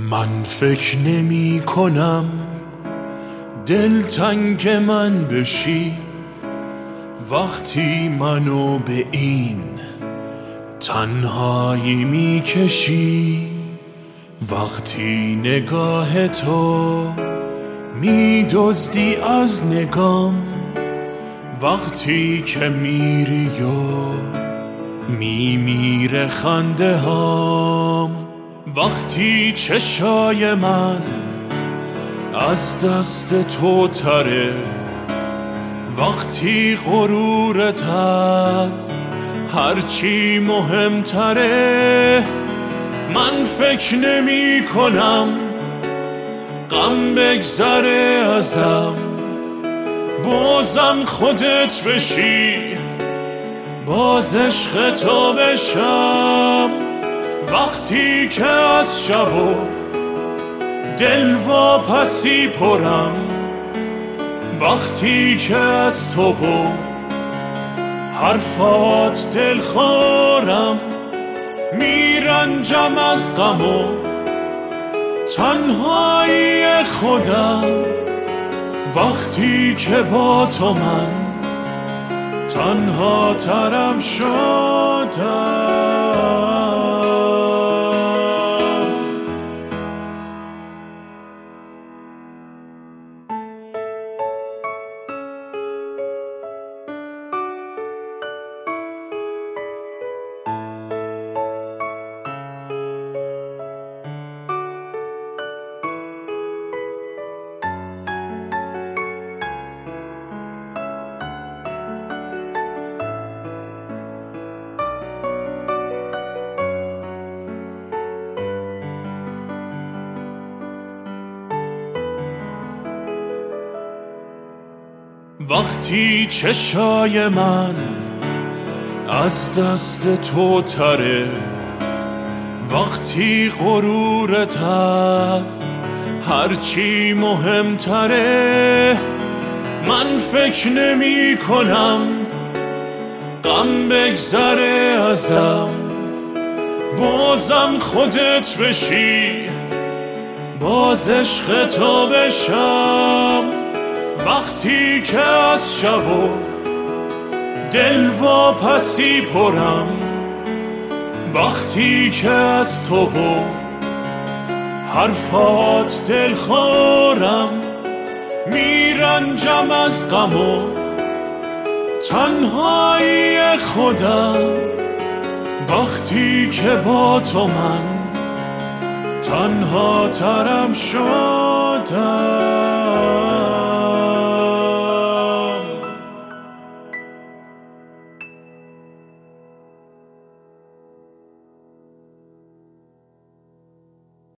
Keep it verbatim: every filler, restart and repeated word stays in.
من فکر نمی کنم دلتنگ من بشی وقتی منو به این تنهایی می کشی، وقتی نگاه تو می دزدی از نگام، وقتی که میری و می میره خنده هام، وقتی چشای من از دست تو تره، وقتی غرورت از هرچی مهمتره. من فکر نمی کنم غم بگذره ازم، بازم خودت بشی، باز عشق تو بشم. وقتی که از شب و دل واپسی پرم، وقتی که از تو و حرفات دل خورم، میرنجم از غم و تنهایی خودم. وقتی که با تو من تنها ترم شدم. وقتی چشای من از دست تو تره، وقتی غرورت از هرچی مهمتره. من فکر نمی کنم غم بگذره ازم، بازم خودت بشی، باز عشق تو بشم. وقتی که از شب و دل واپسی پرم، وقتی که از تو و حرفات دل خورم، میرنجم از غم و تنهایی خودم. وقتی که با تو من تنها ترم شدم.